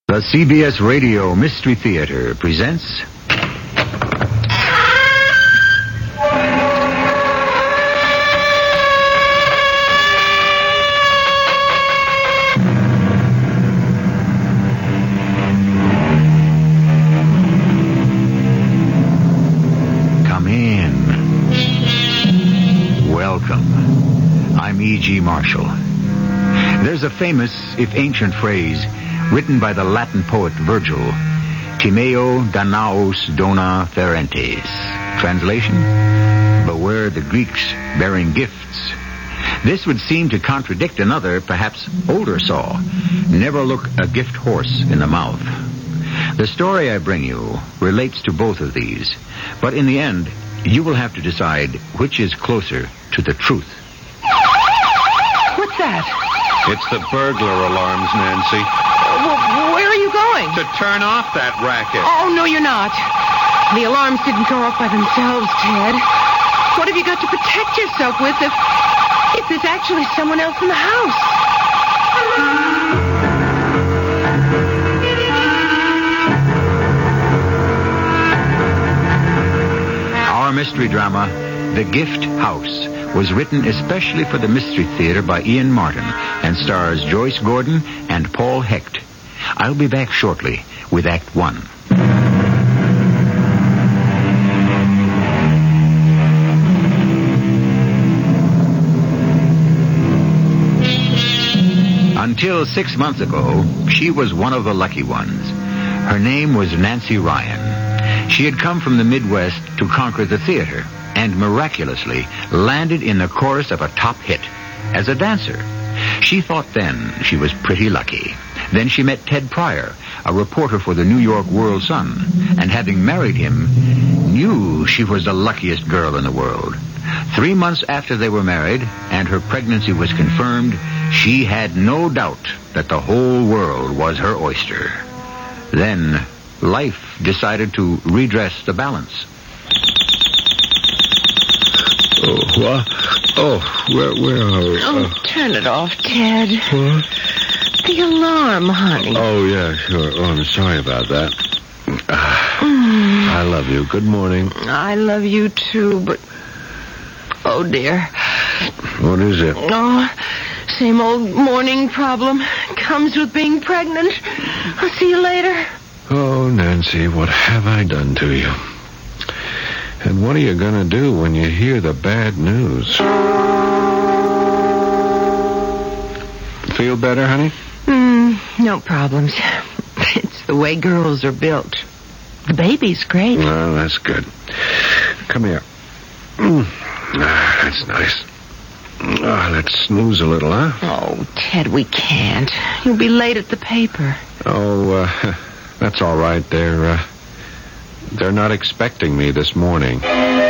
The CBS Radio Mystery Theater presents... Come in. Welcome. I'm E.G. Marshall. There's a famous, if ancient, phrase written by the Latin poet Virgil, Timeo Danaos dona ferentes. Translation, beware the Greeks bearing gifts. This would seem to contradict another, perhaps older saw, never look a gift horse in the mouth. The story I bring you relates to both of these, but in the end, you will have to decide which is closer to the truth. What's that? It's the burglar alarms, Nancy. Where are you going? To turn off that racket. Oh, no, you're not. The alarms didn't go off by themselves, Ted. What have you got to protect yourself with if there's actually someone else in the house? Our mystery drama, The Gift House, was written especially for the Mystery Theater by Ian Martin and stars Joyce Gordon and Paul Hecht. I'll be back shortly with Act One. Until 6 months ago, she was one of the lucky ones. Her name was Nancy Ryan. She had come from the Midwest to conquer the theater and miraculously landed in the chorus of a top hit as a dancer. She thought then she was pretty lucky. Then she met Ted Pryor, a reporter for the New York World Sun, and having married him, knew she was the luckiest girl in the world. 3 months after they were married and her pregnancy was confirmed, she had no doubt that the whole world was her oyster. Then life decided to redress the balance. Where are we? Oh, turn it off, Ted. What? The alarm, honey. Oh, yeah, sure. Oh, I'm sorry about that. I love you. Good morning. I love you, too, but... Oh, dear. What is it? Oh, same old morning problem. Comes with being pregnant. I'll see you later. Oh, Nancy, what have I done to you? And what are you going to do when you hear the bad news? Feel better, honey? No problems. It's the way girls are built. The baby's great. Well, that's good. Come here. That's nice. Let's snooze a little, huh? Oh, Ted, we can't. You'll be late at the paper. Oh, that's all right. They're not expecting me this morning.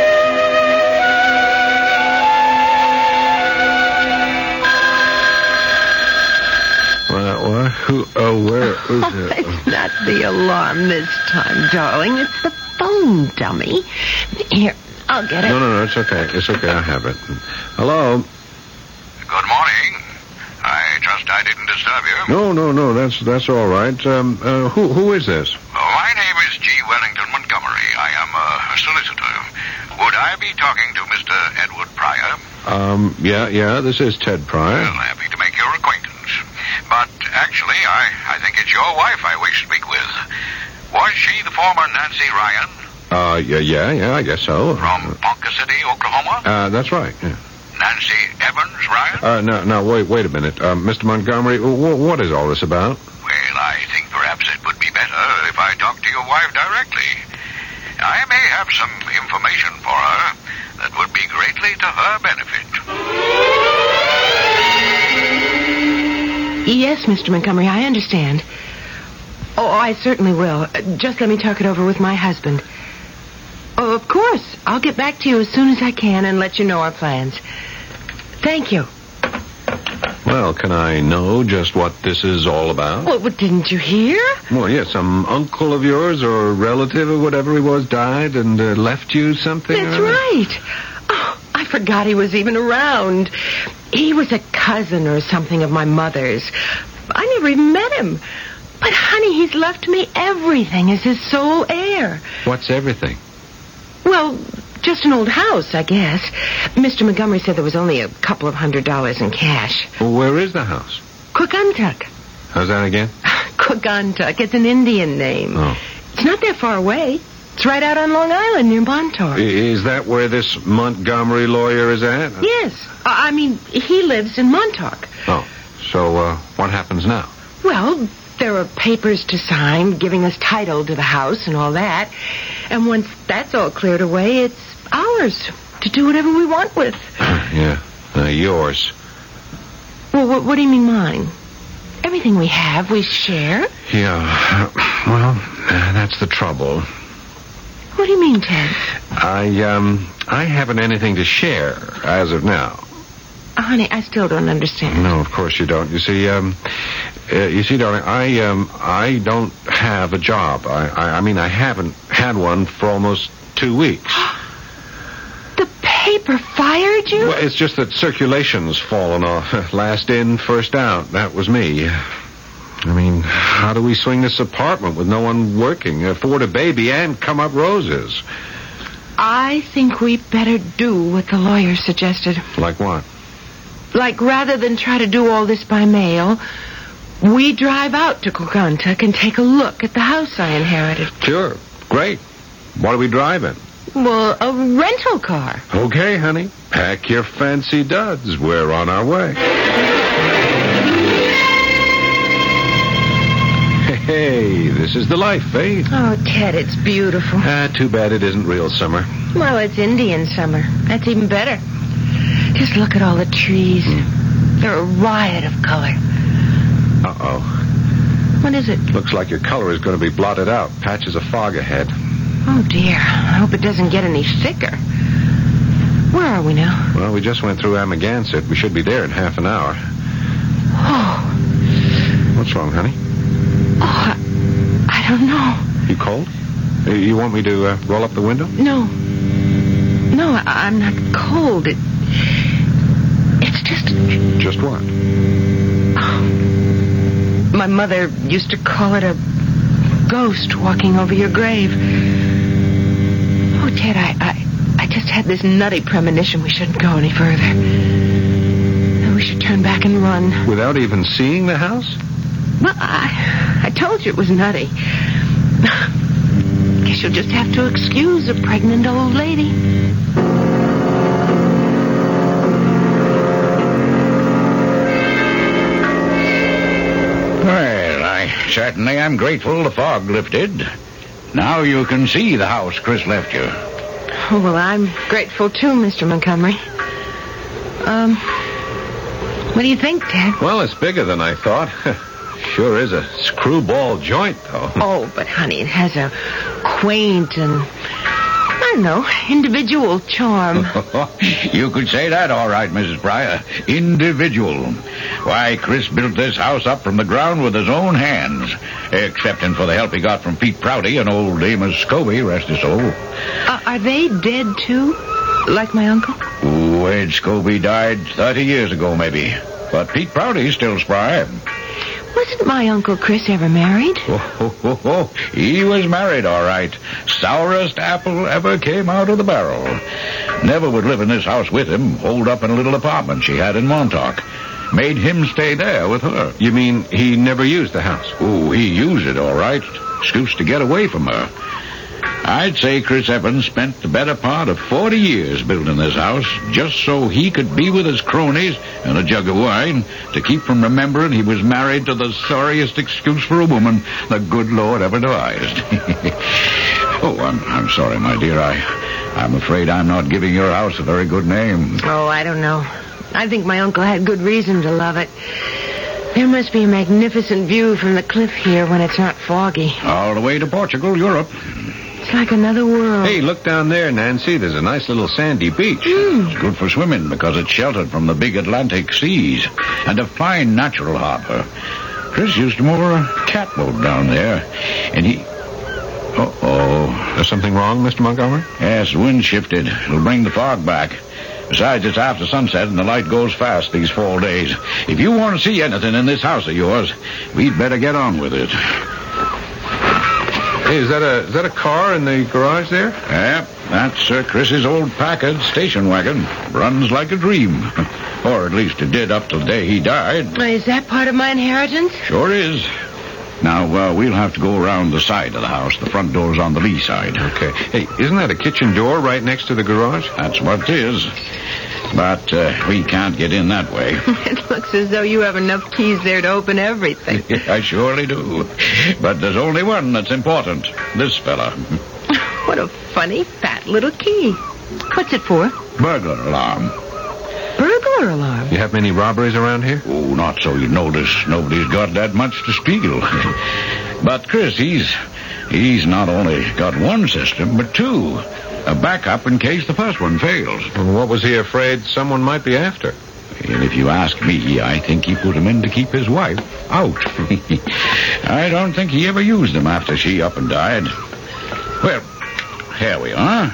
What? Who? Oh, where is it? It's not the alarm this time, darling. It's the phone, dummy. Here, I'll get it. No, it's okay. It's okay. I have it. Hello? Good morning. I trust I didn't disturb you. No. That's all right. Who is this? My name is G. Wellington Montgomery. I am a solicitor. Would I be talking to Mr. Edward Pryor? Yeah, this is Ted Pryor. Well, happy to make your acquaintance. But actually, I think it's your wife I wish to speak with. Was she the former Nancy Ryan? Yeah, I guess so. From Ponca City, Oklahoma? That's right, yeah. Nancy Evans Ryan? No, wait a minute. Mr. Montgomery, what is all this about? Well, I think perhaps it would be better if I talked to your wife directly. I may have some information for her that would be greatly to her benefit. Yes, Mr. Montgomery, I understand. Oh, I certainly will. Just let me talk it over with my husband. Oh, of course. I'll get back to you as soon as I can and let you know our plans. Thank you. Well, can I know just what this is all about? Well, didn't you hear? Well, yeah, some uncle of yours or relative or whatever he was died and left you something? That's right. Oh, I forgot he was even around. He was a cousin or something of my mother's. I never even met him. But, honey, he's left me everything as his sole heir. What's everything? Well, just an old house, I guess. Mr. Montgomery said there was only a couple of $100 in cash. Well, where is the house? Quaguntuck. How's that again? Quaguntuck. It's an Indian name. Oh. It's not that far away. It's right out on Long Island near Montauk. Is that where this Montgomery lawyer is at? Yes. I mean, he lives in Montauk. Oh. So, what happens now? Well, there are papers to sign giving us title to the house and all that. And once that's all cleared away, it's ours to do whatever we want with. Yeah. Yours. Well, what do you mean mine? Everything we have, we share. Yeah. Well, that's the trouble. What do you mean, Ted? I haven't anything to share as of now. Honey, I still don't understand. No, of course you don't. You see, darling, I don't have a job. I mean, I haven't had one for almost 2 weeks. The paper fired you? Well, it's just that circulation's fallen off. Last in, first out. That was me. I mean, how do we swing this apartment with no one working, afford a baby, and come up roses? I think we better do what the lawyer suggested. Like what? Like, rather than try to do all this by mail, we drive out to Quaguntuck and take a look at the house I inherited. Sure. Great. What are we driving? Well, a rental car. Okay, honey. Pack your fancy duds. We're on our way. Hey, this is the life, eh? Oh, Ted, it's beautiful. Too bad it isn't real summer. Well, it's Indian summer. That's even better. Just look at all the trees. They're a riot of color. Uh-oh. What is it? Looks like your color is going to be blotted out. Patches of fog ahead. Oh, dear. I hope it doesn't get any thicker. Where are we now? Well, we just went through Amagansett. We should be there in half an hour. Oh. What's wrong, honey? Oh, I don't know. You cold? You want me to roll up the window? No. No, I'm not cold. It's just... Just what? Oh, my mother used to call it a ghost walking over your grave. Oh, Ted, I just had this nutty premonition we shouldn't go any further. That we should turn back and run. Without even seeing the house? Well, I told you it was nutty. Guess you'll just have to excuse a pregnant old lady. Well, I certainly am grateful the fog lifted. Now you can see the house Chris left you. Oh, well, I'm grateful too, Mr. Montgomery. What do you think, Ted? Well, it's bigger than I thought. Sure is a screwball joint, though. Oh, but, honey, it has a quaint and, I don't know, individual charm. You could say that all right, Mrs. Pryor. Individual. Why, Chris built this house up from the ground with his own hands, excepting for the help he got from Pete Prouty and old Amos Scobie, rest his soul. Are they dead, too? Like my uncle? Ooh, Ed Scobie died 30 years ago, maybe. But Pete Prouty's still spry. Wasn't my Uncle Chris ever married? Oh, he was married, all right. Sourest apple ever came out of the barrel. Never would live in this house with him, holed up in a little apartment she had in Montauk. Made him stay there with her. You mean he never used the house? Oh, he used it, all right. Excuse to get away from her. I'd say Chris Evans spent the better part of 40 years building this house just so he could be with his cronies and a jug of wine to keep from remembering he was married to the sorriest excuse for a woman the good Lord ever devised. Oh, I'm sorry, my dear. I'm afraid I'm not giving your house a very good name. Oh, I don't know. I think my uncle had good reason to love it. There must be a magnificent view from the cliff here when it's not foggy. All the way to Portugal, Europe. It's like another world. Hey, look down there, Nancy. There's a nice little sandy beach. It's good for swimming because it's sheltered from the big Atlantic seas and a fine natural harbor. Chris used to moor a catboat down there, and he... Uh-oh. There's something wrong, Mr. Montgomery? Yes, the wind shifted. It'll bring the fog back. Besides, it's after sunset and the light goes fast these fall days. If you want to see anything in this house of yours, we'd better get on with it. Hey, is that a car in the garage there? Yep, that's Chris's old Packard station wagon. Runs like a dream. Or at least it did up till the day he died. Is that part of my inheritance? Sure is. Now, we'll have to go around the side of the house. The front door's on the lee side. Okay. Hey, isn't that a kitchen door right next to the garage? That's what it is. But we can't get in that way. It looks as though you have enough keys there to open everything. I surely do. But there's only one that's important. This fella. What a funny, fat little key. What's it for? Burglar alarm. Burglar alarm? You have many robberies around here? Oh, not so you notice. Nobody's got that much to steal. But Chris, he's not only got one system, but two. A backup in case the first one fails. And what was he afraid someone might be after? And if you ask me, I think he put them in to keep his wife out. I don't think he ever used them after she up and died. Well, here we are.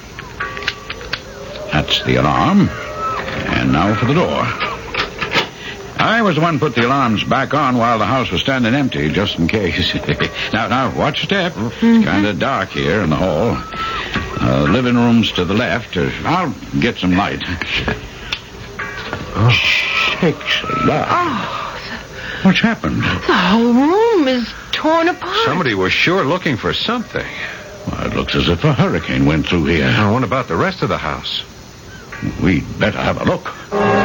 That's the alarm. And now for the door. I was the one who put the alarms back on while the house was standing empty, just in case. Now, watch your step. It's kind of dark here in the hall. Living room's to the left. I'll get some light. Oh, shakes alive. Oh, What's happened? the whole room is torn apart. Somebody was sure looking for something. Well, it looks as if a hurricane went through here. Now, what about the rest of the house? We'd better have a look.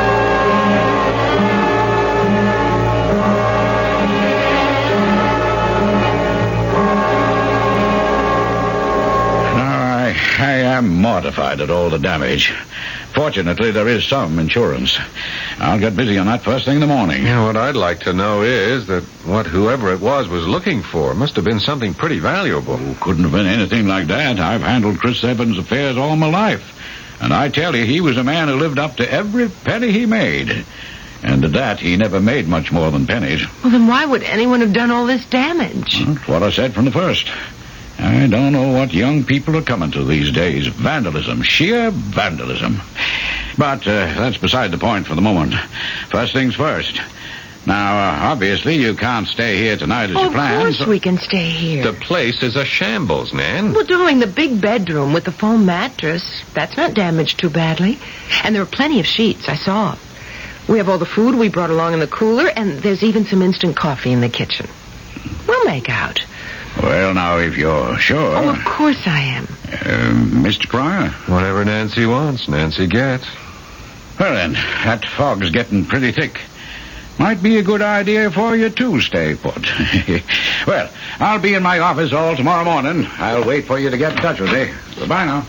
I am mortified at all the damage. Fortunately, there is some insurance. I'll get busy on that first thing in the morning. Yeah, what I'd like to know is that what whoever it was looking for must have been something pretty valuable. Oh, couldn't have been anything like that. I've handled Chris Evans' affairs all my life. And I tell you, he was a man who lived up to every penny he made. And at that, he never made much more than pennies. Well, then why would anyone have done all this damage? That's what I said from the first. I don't know what young people are coming to these days. Vandalism. Sheer vandalism. But that's beside the point for the moment. First things first. Now, obviously, you can't stay here tonight as you planned. Of course we can stay here. The place is a shambles, Nan. Well, darling, the big bedroom with the foam mattress, that's not damaged too badly. And there are plenty of sheets, I saw. We have all the food we brought along in the cooler, and there's even some instant coffee in the kitchen. We'll make out. Well, now, if you're sure... Oh, of course I am. Mr. Pryor? Whatever Nancy wants, Nancy gets. Well, then, that fog's getting pretty thick. Might be a good idea for you to stay put. Well, I'll be in my office all tomorrow morning. I'll wait for you to get in touch with me. Goodbye now.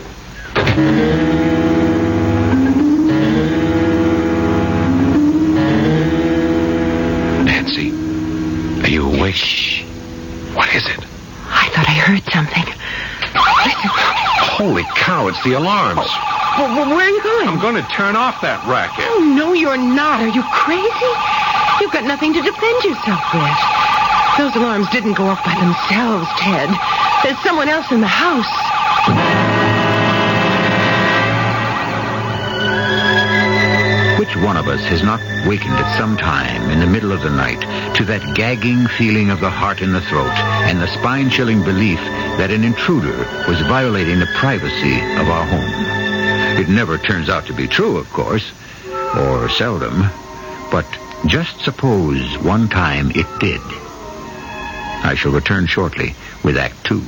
Nancy, are you awake? Shh. What is it? I thought I heard something. Listen. Holy cow, it's the alarms. Well, where are you going? I'm going to turn off that racket. Oh, no, you're not. Are you crazy? You've got nothing to defend yourself with. Those alarms didn't go off by themselves, Ted. There's someone else in the house. Which one of us has not wakened at some time in the middle of the night to that gagging feeling of the heart in the throat and the spine-chilling belief that an intruder was violating the privacy of our home? It never turns out to be true, of course, or seldom, but just suppose one time it did. I shall return shortly with Act 2.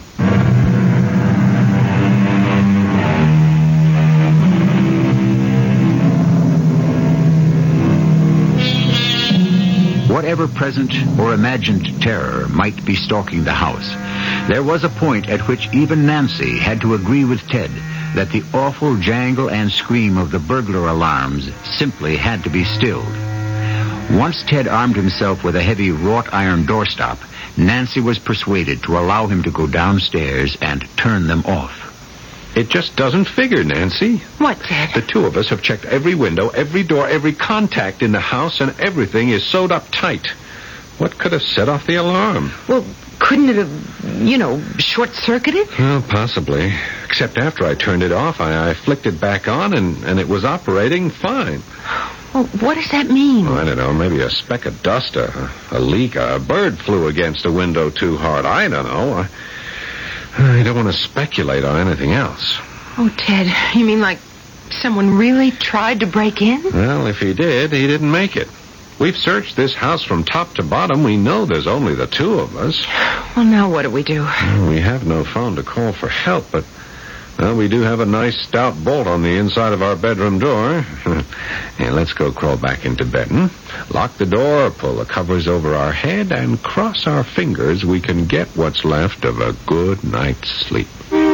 Whatever present or imagined terror might be stalking the house, there was a point at which even Nancy had to agree with Ted that the awful jangle and scream of the burglar alarms simply had to be stilled. Once Ted armed himself with a heavy wrought iron doorstop, Nancy was persuaded to allow him to go downstairs and turn them off. It just doesn't figure, Nancy. What, Ted? The two of us have checked every window, every door, every contact in the house, and everything is sewed up tight. What could have set off the alarm? Well, couldn't it have short-circuited? Well, possibly. Except after I turned it off, I flicked it back on, and it was operating fine. Well, what does that mean? I don't know. Maybe a speck of dust, a leak, a bird flew against a window too hard. I don't know. I don't want to speculate on anything else. Oh, Ted, you mean like someone really tried to break in? Well, if he did, he didn't make it. We've searched this house from top to bottom. We know there's only the two of us. Well, now what do we do? We have no phone to call for help, but we do have a nice stout bolt on the inside of our bedroom door. And let's go crawl back into bed. Lock the door, pull the covers over our head, and cross our fingers we can get what's left of a good night's sleep.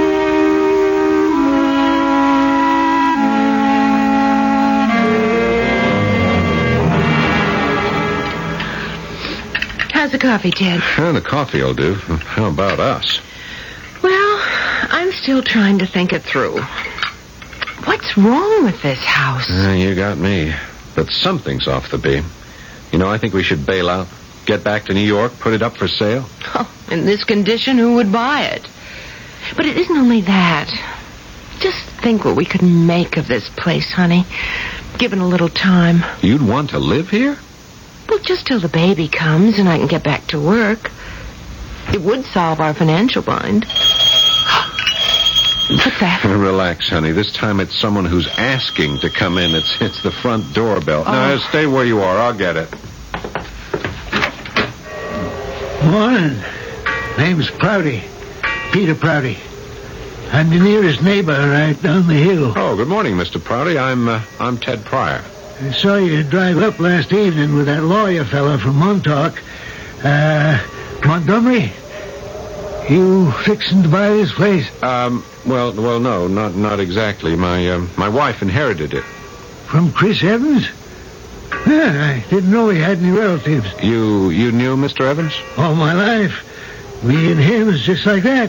How's the coffee, Ted? The coffee will do. How about us? Well, I'm still trying to think it through. What's wrong with this house? You got me. But something's off the beam. I think we should bail out, get back to New York, put it up for sale. Oh, in this condition, who would buy it? But it isn't only that. Just think what we could make of this place, honey, given a little time. You'd want to live here? Well, just till the baby comes and I can get back to work. It would solve our financial bind. What's that? Relax, honey. This time it's someone who's asking to come in. It's the front doorbell. Oh. No, stay where you are. I'll get it. Morning. Name's Prouty. Peter Prouty. I'm the nearest neighbor right down the hill. Oh, good morning, Mr. Prouty. I'm Ted Pryor. I saw you drive up last evening with that lawyer fella from Montauk. Montgomery? You fixing to buy this place? Well, no, not exactly. My wife inherited it. From Chris Evans? Yeah, I didn't know he had any relatives. You knew Mr. Evans? All my life. Me and him is just like that.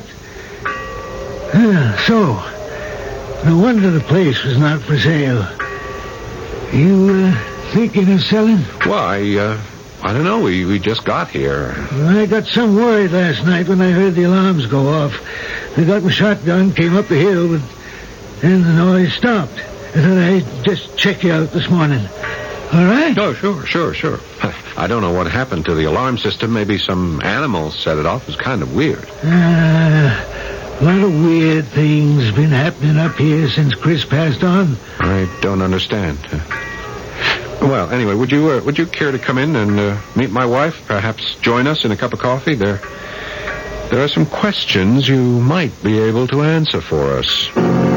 So, no wonder the place was not for sale. You thinking of selling? Well, I don't know. We just got here. I got some worried last night when I heard the alarms go off. I got my shotgun, came up the hill, but then the noise stopped. I thought I'd just check you out this morning. All right? Oh, sure. I don't know what happened to the alarm system. Maybe some animal set it off. It was kind of weird. A lot of weird things been happening up here since Chris passed on. I don't understand. Well, anyway, would you care to come in and meet my wife? Perhaps join us in a cup of coffee? There are some questions you might be able to answer for us.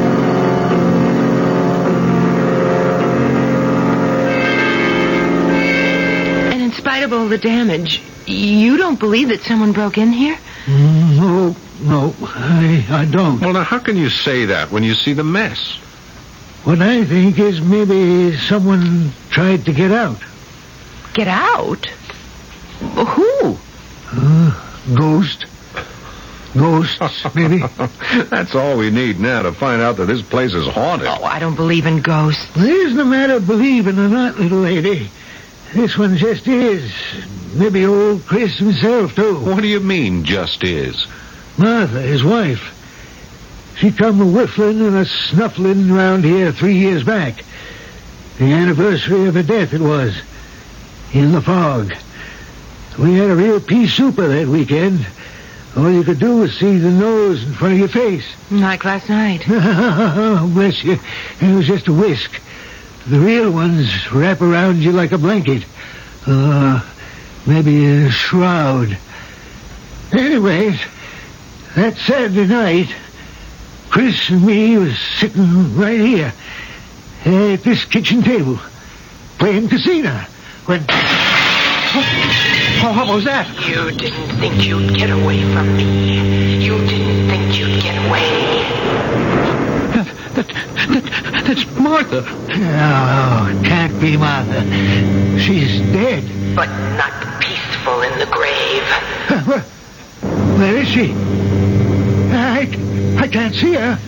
And in spite of all the damage, you don't believe that someone broke in here? No, I don't. Well, now, how can you say that when you see the mess? What I think is maybe someone tried to get out. Get out? Who? Ghosts, maybe. That's all we need now to find out that this place is haunted. Oh, I don't believe in ghosts. There isn't a matter of believing or not, little lady. This one just is. Maybe old Chris himself, too. What do you mean, just is? Martha, his wife. She come a-whiffling and a-snuffling around here 3 years back. The anniversary of her death it was. In the fog. We had a real pea souper that weekend. All you could do was see the nose in front of your face. Like last night. Bless you. It was just a whisk. The real ones wrap around you like a blanket. Maybe a shroud. Anyways, that Saturday night, Chris and me was sitting right here at this kitchen table, playing casino, when... What was that? You didn't think you'd get away from me. You didn't think you'd get away. That's Martha. No, it can't be Martha. She's dead. But not peaceful in the grave. Where is she? I can't see her.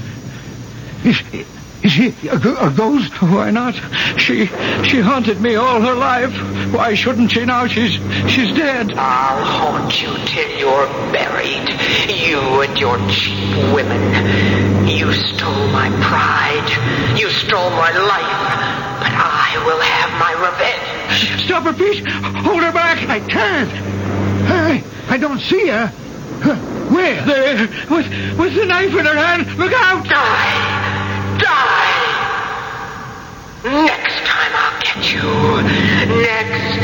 Is she a ghost? Why not? She haunted me all her life. Why shouldn't she now? She's dead. I'll haunt you till you're buried. You and your cheap women. You stole my pride. You stole my life. But I will have my revenge. Stop her, Pete. Hold her back. I can't. I don't see her. Where? There, with the knife in her hand. Look out! Die! Next time I'll get you. Next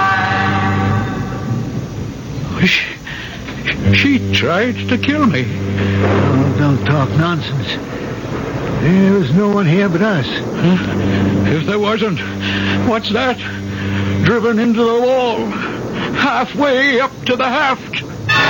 time. She tried to kill me. Oh, don't talk nonsense. There was no one here but us. If there wasn't, what's that? Driven into the wall. Halfway up to the haft.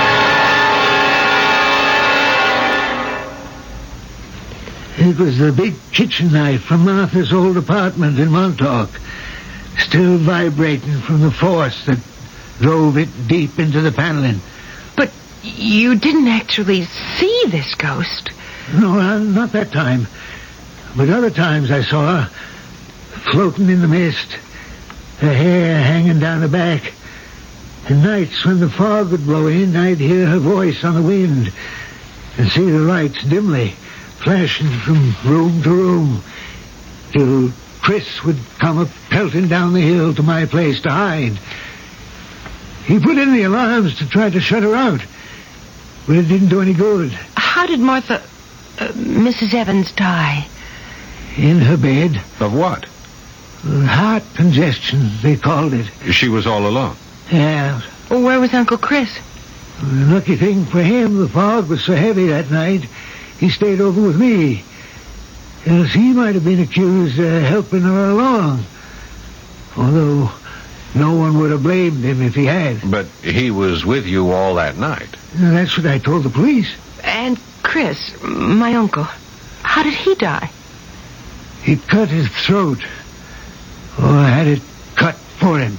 It was the big kitchen knife from Martha's old apartment in Montauk, still vibrating from the force that drove it deep into the paneling. But you didn't actually see this ghost. No, not that time. But other times I saw her, floating in the mist, her hair hanging down her back. And nights when the fog would blow in, I'd hear her voice on the wind and see the lights dimly flashing from room to room, till Chris would come up pelting down the hill to my place to hide. He put in the alarms to try to shut her out, but it didn't do any good. How did Mrs. Evans die? In her bed. Of what? Heart congestion, they called it. She was all alone. Yeah. Well, where was Uncle Chris? The lucky thing for him, the fog was so heavy that night, he stayed over with me. Else he might have been accused of helping her along. Although no one would have blamed him if he had. But he was with you all that night. That's what I told the police. And Chris, my uncle, how did he die? He cut his throat. Oh, I had it cut for him.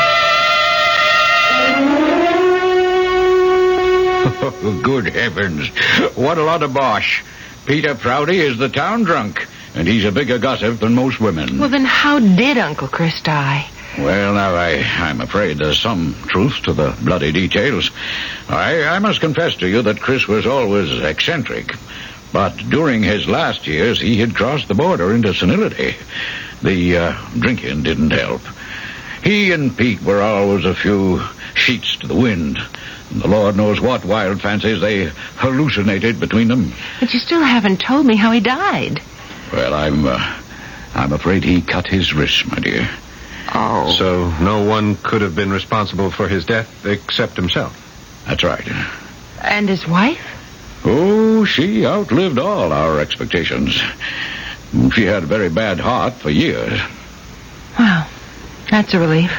Good heavens. What a lot of bosh. Peter Prouty is the town drunk, and he's a bigger gossip than most women. Well, then how did Uncle Chris die? Well, now, I'm afraid there's some truth to the bloody details. I must confess to you that Chris was always eccentric. But during his last years, he had crossed the border into senility. The drinking didn't help. He and Pete were always a few sheets to the wind. And the Lord knows what wild fancies they hallucinated between them. But you still haven't told me how he died. Well, I'm afraid he cut his wrist, my dear. Oh. So no one could have been responsible for his death except himself. That's right. And his wife? Oh, she outlived all our expectations. She had a very bad heart for years. Well, that's a relief.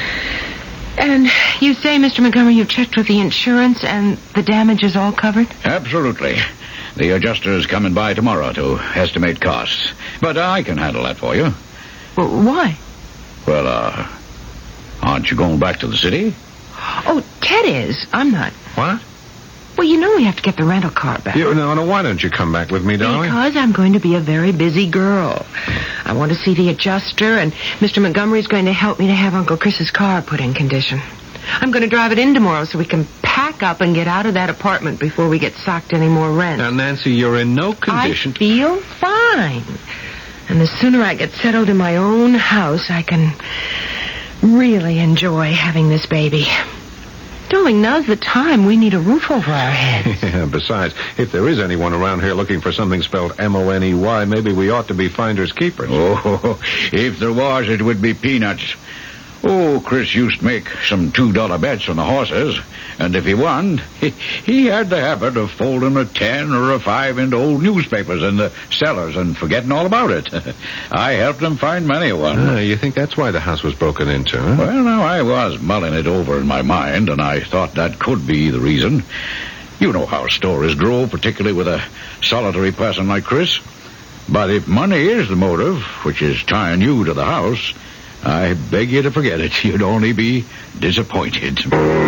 And you say, Mr. Montgomery, you've checked with the insurance and the damage is all covered? Absolutely. The adjuster's coming by tomorrow to estimate costs. But I can handle that for you. Well, why? Well, aren't you going back to the city? Oh, Ted is. I'm not. What? Well, you know we have to get the rental car back. No, why don't you come back with me, darling? Because I'm going to be a very busy girl. I want to see the adjuster, and Mr. Montgomery's going to help me to have Uncle Chris's car put in condition. I'm going to drive it in tomorrow so we can pack up and get out of that apartment before we get socked any more rent. Now, Nancy, you're in no condition... I feel fine. And the sooner I get settled in my own house, I can really enjoy having this baby. Darling, now's the time. We need a roof over our heads. Yeah, besides, if there is anyone around here looking for something spelled M-O-N-E-Y, maybe we ought to be finders keepers. Oh, if there was, it would be peanuts. Oh, Chris used to make some $2 bets on the horses, and if he won, he had the habit of folding a 10 or a 5 into old newspapers in the cellars and forgetting all about it. I helped him find many a one. You think that's why the house was broken into, huh? Well, now, I was mulling it over in my mind, and I thought that could be the reason. You know how stories grow, particularly with a solitary person like Chris. But if money is the motive, which is tying you to the house, I beg you to forget it. You'd only be disappointed.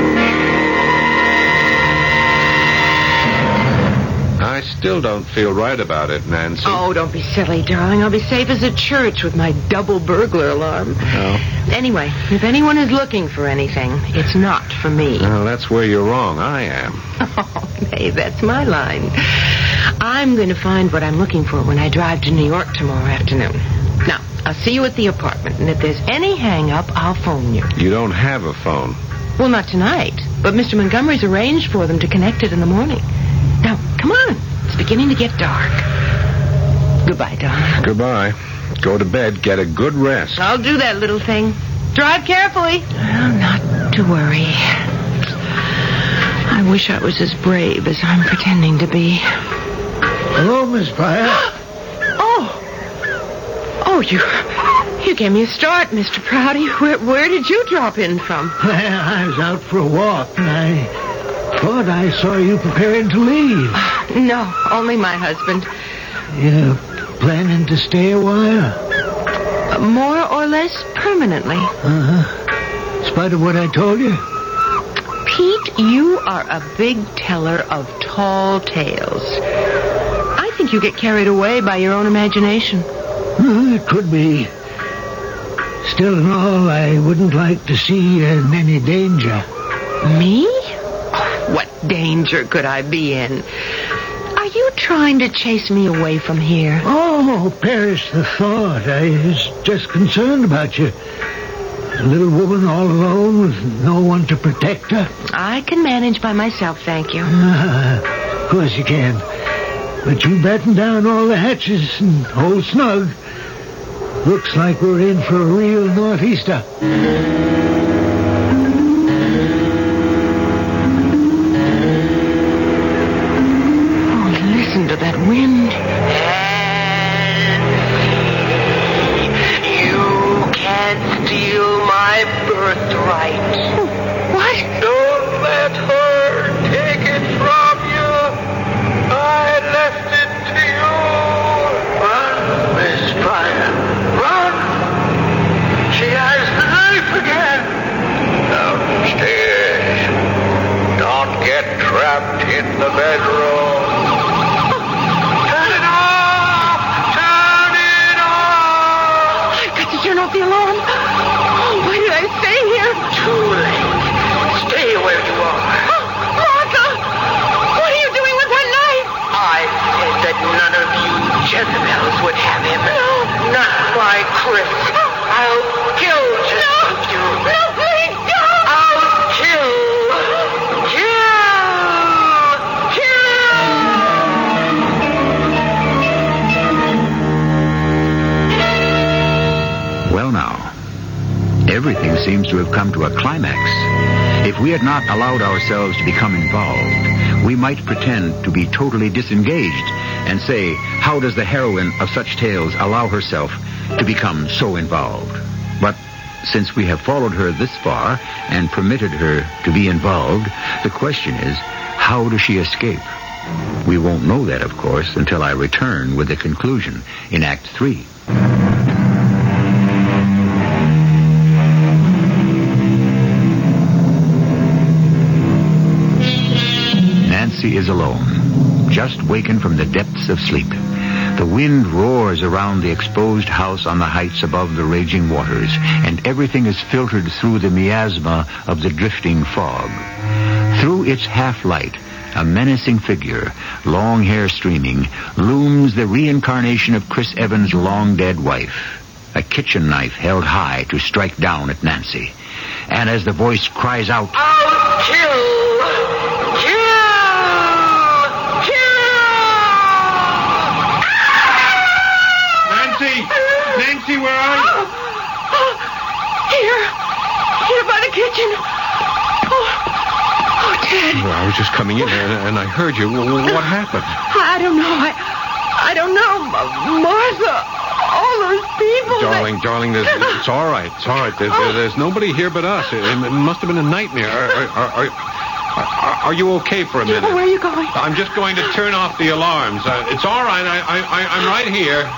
I still don't feel right about it, Nancy. Oh, don't be silly, darling. I'll be safe as a church with my double burglar alarm. Oh. Anyway, if anyone is looking for anything, it's not for me. Well, that's where you're wrong. I am. Oh, Hey, that's my line. I'm going to find what I'm looking for when I drive to New York tomorrow afternoon. Now, I'll see you at the apartment, and if there's any hang-up, I'll phone you. You don't have a phone. Well, not tonight, but Mr. Montgomery's arranged for them to connect it in the morning. Now, come on. It's beginning to get dark. Goodbye, darling. Goodbye. Go to bed. Get a good rest. I'll do that, little thing. Drive carefully. Well, not to worry. I wish I was as brave as I'm pretending to be. Hello, Miss Pryor. Oh, you gave me a start, Mr. Prouty. Where did you drop in from? Well, I was out for a walk, and I thought I saw you preparing to leave. No, only my husband. You planning to stay a while? More or less permanently. In spite of what I told you? Pete, you are a big teller of tall tales. I think you get carried away by your own imagination. It could be. Still in all, I wouldn't like to see you in any danger. Me? Oh, what danger could I be in? Are you trying to chase me away from here? Oh, perish the thought. I was just concerned about you. A little woman all alone with no one to protect her. I can manage by myself, thank you. Of course you can. But you batten down all the hatches and hold snug. Looks like we're in for a real northeaster. Oh, listen to that wind. You can't steal my birthright. What? Don't let her take it from you. I left it to you. Run, Miss Pryor. Run. She has the knife again. Downstairs. Don't get trapped in the bedroom. Turn it off. Turn it off. I've got to turn off the alarm. Oh, why did I stay here? Too late. Stay where you are. Martha! What are you doing with that knife? I said that none of you Jezebels would have him. No. Not my Chris. I'll kill just you. No, please, don't! I'll kill. Well, now, everything seems to have come to a climax. If we had not allowed ourselves to become involved, we might pretend to be totally disengaged and say, how does the heroine of such tales allow herself to become so involved? But since we have followed her this far and permitted her to be involved, the question is, how does she escape? We won't know that, of course, until I return with the conclusion in Act 3. Nancy is alone, just wakened from the depths of sleep. The wind roars around the exposed house on the heights above the raging waters, and everything is filtered through the miasma of the drifting fog. Through its half-light, a menacing figure, long hair streaming, looms the reincarnation of Chris Evans' long-dead wife, a kitchen knife held high to strike down at Nancy. And as the voice cries out, I'll kill. Nancy, where are you? Here by the kitchen. Oh, Ted. Well, I was just coming in and I heard you. What happened? I don't know. I don't know. Martha, all those people. Darling, it's all right. It's all right. There's nobody here but us. It must have been a nightmare. Are you okay for a minute? Where are you going? I'm just going to turn off the alarms. It's all right. I'm right here.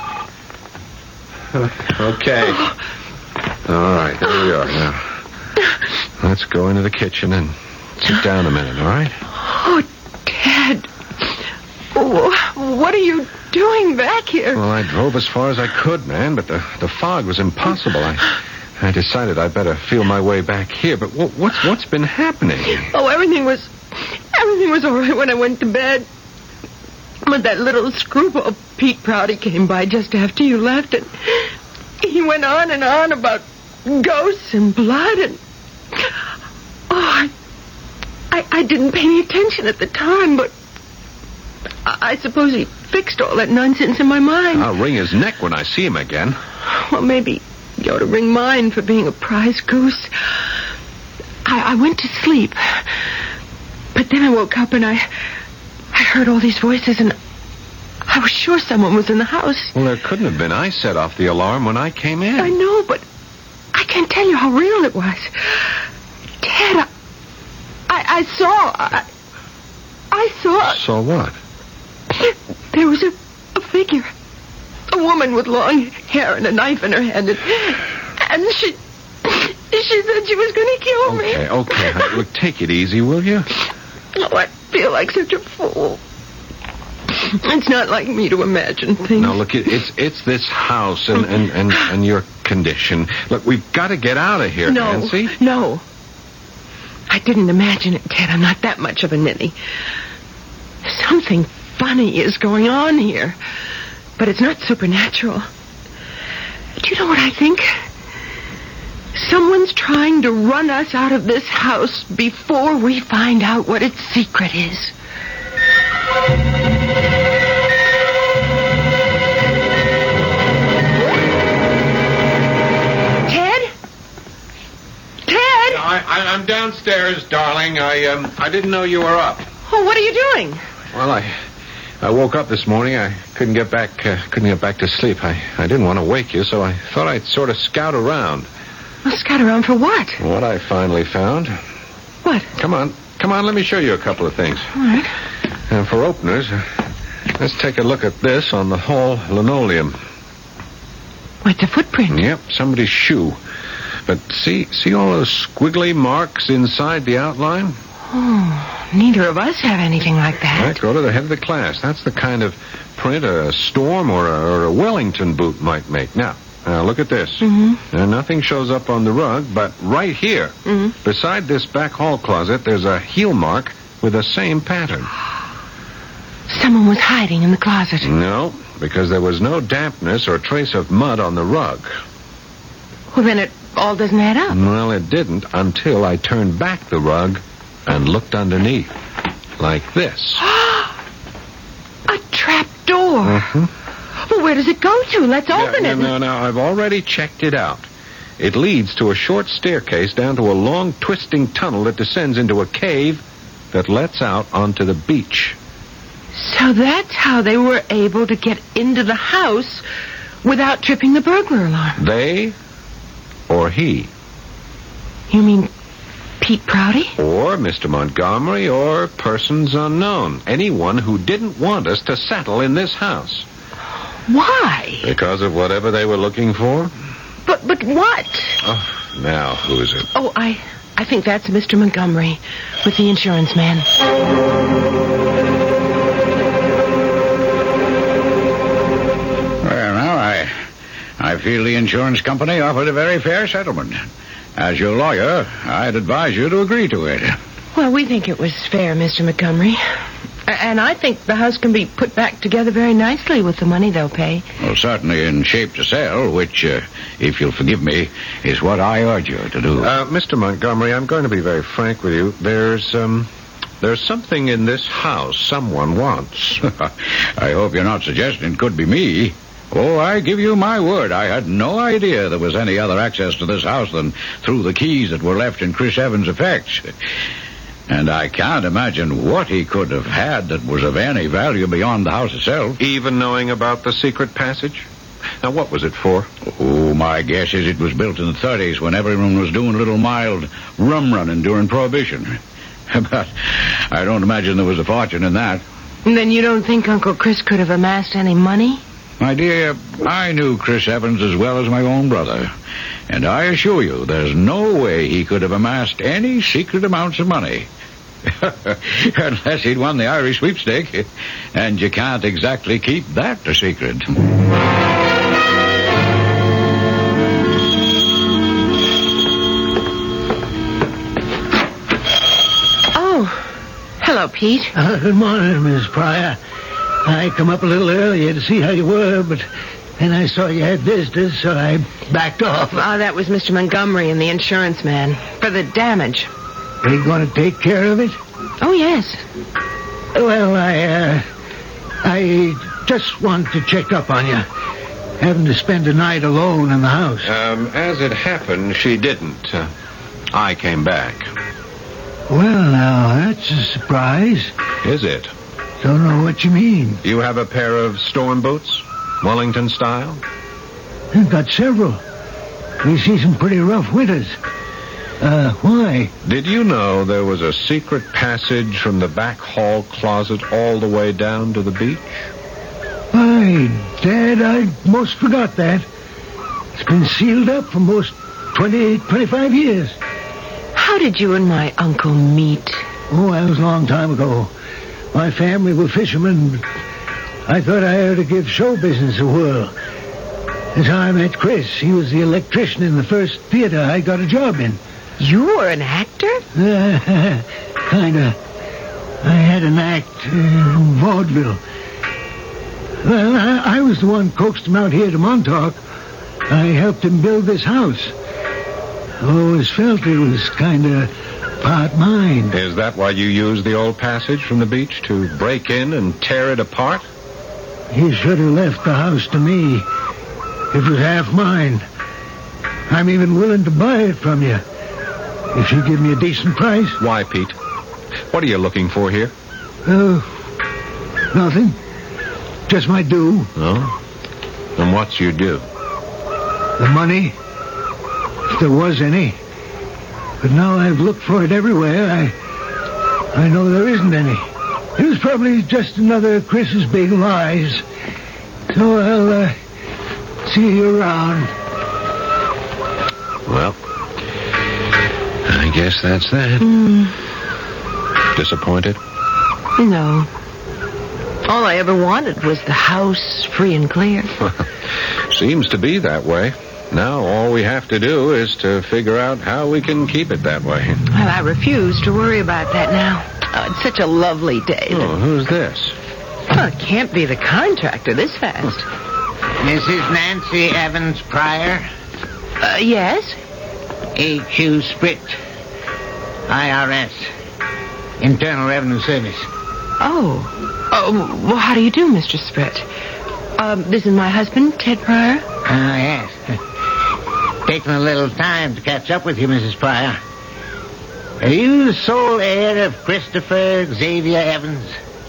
Okay. All right, there we are now. Let's go into the kitchen and sit down a minute, all right? Oh, Ted. What are you doing back here? Well, I drove as far as I could, man, but the fog was impossible. I decided I'd better feel my way back here, but what's been happening? Oh, everything was Everything was all right when I went to bed. But that little screwball Pete Prouty came by just after you left, and he went on and on about ghosts and blood, and... Oh, I didn't pay any attention at the time, but I suppose he fixed all that nonsense in my mind. I'll wring his neck when I see him again. Well, maybe you ought to wring mine for being a prize goose. I went to sleep, but then I woke up and I heard all these voices, and I was sure someone was in the house. Well, there couldn't have been. I set off the alarm when I came in. I know, but I can't tell you how real it was. Ted, I saw... I saw... Saw what? There was a figure. A woman with long hair and a knife in her hand. And she said she was going to kill me. Okay. Look, take it easy, will you? Oh, I feel like such a fool. It's not like me to imagine things. Now, look, it's this house and your condition. Look, we've got to get out of here, Nancy. No. I didn't imagine it, Ted. I'm not that much of a ninny. Something funny is going on here. But it's not supernatural. Do you know what I think? Someone's trying to run us out of this house before we find out what its secret is. Ted? Ted? I'm downstairs, darling. I didn't know you were up. Oh, what are you doing? Well, I woke up this morning. I couldn't get back to sleep. I didn't want to wake you, so I thought I'd sort of scout around. Well, scout around for what? What I finally found. What? Come on, let me show you a couple of things. All right. For openers, let's take a look at this on the hall linoleum. What's a footprint? Yep, somebody's shoe. But see all those squiggly marks inside the outline? Oh, neither of us have anything like that. All right, go to the head of the class. That's the kind of print a Storm or a Wellington boot might make. Now look at this. Mm-hmm. Now, nothing shows up on the rug, but right here, beside this back hall closet, there's a heel mark with the same pattern. Someone was hiding in the closet. No, because there was no dampness or trace of mud on the rug. Well, then it all doesn't add up. Well, it didn't until I turned back the rug and looked underneath. Like this. A trap door. Mm-hmm. Well, where does it go to? Let's open it. No, I've already checked it out. It leads to a short staircase down to a long, twisting tunnel that descends into a cave that lets out onto the beach. So that's how they were able to get into the house without tripping the burglar alarm. They or he? You mean Pete Prouty? Or Mr. Montgomery or persons unknown. Anyone who didn't want us to settle in this house. Why? Because of whatever they were looking for? But what? Oh, now who's it? Oh, I think that's Mr. Montgomery with the insurance man. Well, now, I feel the insurance company offered a very fair settlement. As your lawyer, I'd advise you to agree to it. Well, we think it was fair, Mr. Montgomery. And I think the house can be put back together very nicely with the money they'll pay. Well, certainly in shape to sell, which, if you'll forgive me, is what I urge you to do. Mr. Montgomery, I'm going to be very frank with you. There's something in this house someone wants. I hope you're not suggesting it could be me. Oh, I give you my word, I had no idea there was any other access to this house than through the keys that were left in Chris Evans' effects. And I can't imagine what he could have had that was of any value beyond the house itself. Even knowing about the secret passage? Now, what was it for? Oh, my guess is it was built in the 30s when everyone was doing a little mild rum running during Prohibition. But I don't imagine there was a fortune in that. And then you don't think Uncle Chris could have amassed any money? My dear, I knew Chris Evans as well as my own brother. And I assure you, there's no way he could have amassed any secret amounts of money. Unless he'd won the Irish sweepstake. And you can't exactly keep that a secret. Oh, hello, Pete. Pete. Good morning, Miss Pryor. I come up a little earlier to see how you were, but then I saw you had visitors, so I backed off. Oh, that was Mr. Montgomery and the insurance man for the damage. Are you going to take care of it? Oh, yes. Well, I just wanted to check up on you. Having to spend a night alone in the house. As it happened, she didn't. I came back. Well, now, that's a surprise. Is it? Don't know what you mean. You have a pair of storm boots? Wellington style? I've got several. We see some pretty rough winters. Why? Did you know there was a secret passage from the back hall closet all the way down to the beach? Why, Dad, I most forgot that. It's been sealed up for most 25 years. How did you and my uncle meet? Oh, that was a long time ago. My family were fishermen. I thought I ought to give show business a whirl. That's how I met Chris. He was the electrician in the first theater I got a job in. You were an actor? Kinda. I had an act in vaudeville. Well, I was the one coaxed him out here to Montauk. I helped him build this house. I always felt it was kind of part mine. Is that why you used the old passage from the beach to break in and tear it apart? You should have left the house to me. It was half mine. I'm even willing to buy it from you. If you give me a decent price. Why, Pete? What are you looking for here? Nothing. Just my due. Oh? And what's your due? The money. If there was any. But now I've looked for it everywhere. I know there isn't any. It was probably just another of Chris's big lies. So I'll see you around. Well, I guess that's that. Disappointed? No. All I ever wanted was the house free and clear. Seems to be that way. Now all we have to do is to figure out how we can keep it that way. Well, I refuse to worry about that now. Oh, it's such a lovely day. Oh, who's this? Well, it can't be the contractor this fast. Mrs. Nancy Evans Pryor? Yes? A.Q. Spritt. IRS. Internal Revenue Service. Oh, well, how do you do, Mr. Spritt? This is my husband, Ted Pryor. Yes. Taking a little time to catch up with you, Mrs. Pryor. Are you the sole heir of Christopher Xavier Evans?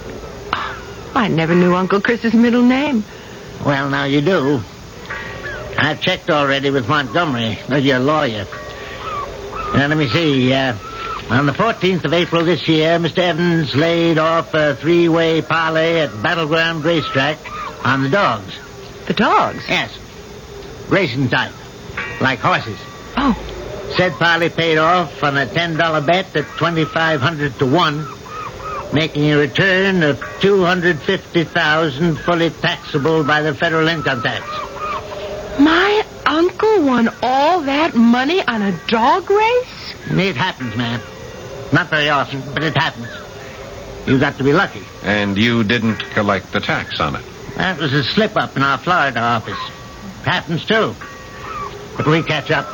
I never knew Uncle Chris's middle name. Well, now you do. I've checked already with Montgomery, your lawyer. Now, let me see. On the 14th of April this year, Mr. Evans laid off a three-way parlay at Battleground Racetrack on the dogs. The dogs? Yes. Racing type. Like horses. Oh. Said parlay paid off on a $10 bet at 2,500 to 1, making a return of $250,000 fully taxable by the federal income tax. My uncle won all that money on a dog race? It happens, man. Not very often, but it happens. You got to be lucky. And you didn't collect the tax on it? That was a slip-up in our Florida office. Happens, too. But we catch up.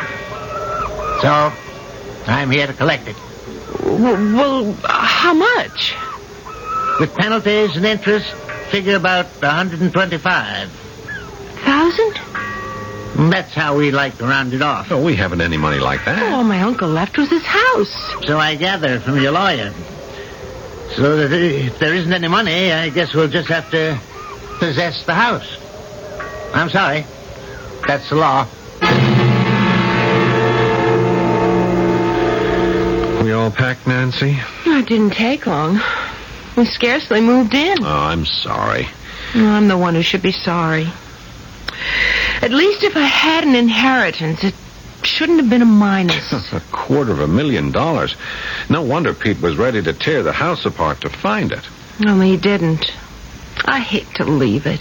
So, I'm here to collect it. Well, how much? With penalties and interest, figure about 125. 1,000? That's how we like to round it off. Oh, we haven't any money like that. All my uncle left was his house. So I gather from your lawyer. So that if there isn't any money, I guess we'll just have to possess the house. I'm sorry. That's the law. We all packed, Nancy? It didn't take long. We scarcely moved in. Oh, I'm sorry. I'm the one who should be sorry. At least if I had an inheritance, it shouldn't have been a minus. $250,000. No wonder Pete was ready to tear the house apart to find it. Only he didn't. I hate to leave it.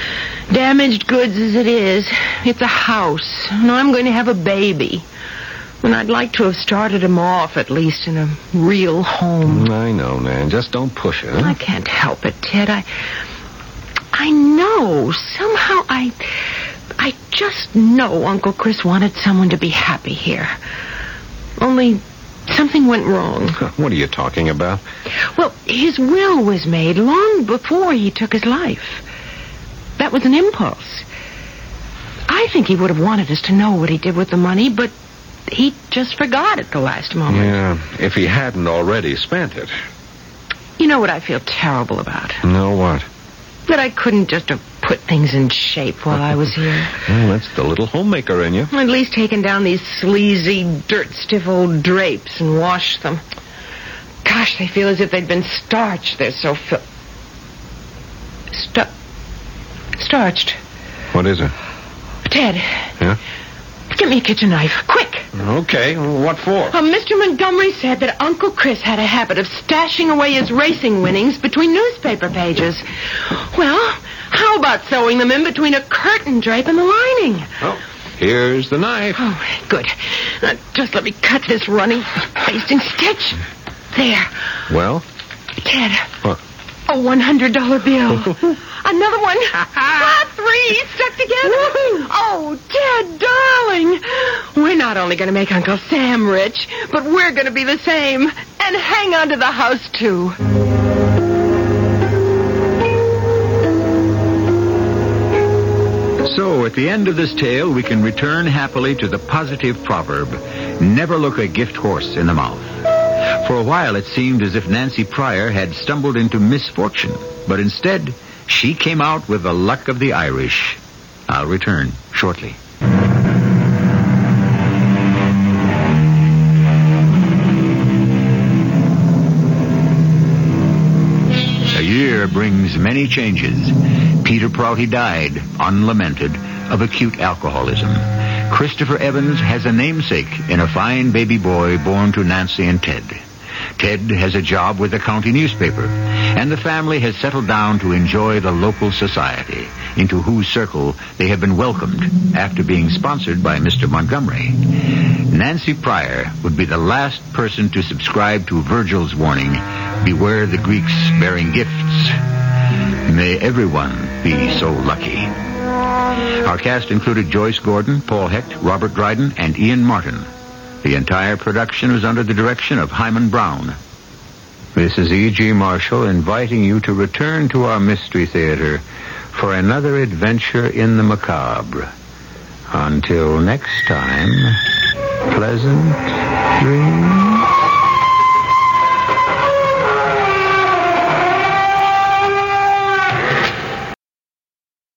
Damaged goods as it is, it's a house, and I'm going to have a baby. And I'd like to have started him off, at least, in a real home. I know, Nan. Just don't push it. I can't help it, Ted. I know. Somehow I just know Uncle Chris wanted someone to be happy here. Only something went wrong. What are you talking about? Well, his will was made long before he took his life. That was an impulse. I think he would have wanted us to know what he did with the money, but he just forgot at the last moment. Yeah, if he hadn't already spent it. You know what I feel terrible about? No, what? That I couldn't just have put things in shape while I was here. Well, that's the little homemaker in you. At least taken down these sleazy, dirt-stiff old drapes and washed them. Gosh, they feel as if they'd been starched. They're so starched. What is it? Ted. Yeah? Get me a kitchen knife, quick. Okay, what for? Mr. Montgomery said that Uncle Chris had a habit of stashing away his racing winnings between newspaper pages. Well, how about sewing them in between a curtain drape and the lining? Oh, here's the knife. Oh, good. Just let me cut this running basting stitch. There. Well? Ted. What? A $100 bill. Another one. 3 stuck together. Oh, Ted, darling. We're not only going to make Uncle Sam rich, but we're going to be the same. And hang on to the house, too. So, at the end of this tale, we can return happily to the positive proverb, never look a gift horse in the mouth. For a while, it seemed as if Nancy Pryor had stumbled into misfortune, but instead, she came out with the luck of the Irish. I'll return shortly. A year brings many changes. Peter Prouty died, unlamented, of acute alcoholism. Christopher Evans has a namesake in a fine baby boy born to Nancy and Ted. Ted has a job with the county newspaper, and the family has settled down to enjoy the local society, into whose circle they have been welcomed after being sponsored by Mr. Montgomery. Nancy Pryor would be the last person to subscribe to Virgil's warning, beware the Greeks bearing gifts. May everyone be so lucky. Our cast included Joyce Gordon, Paul Hecht, Robert Dryden, and Ian Martin. The entire production was under the direction of Hyman Brown. This is E.G. Marshall inviting you to return to our Mystery Theater for another adventure in the macabre. Until next time, pleasant dreams.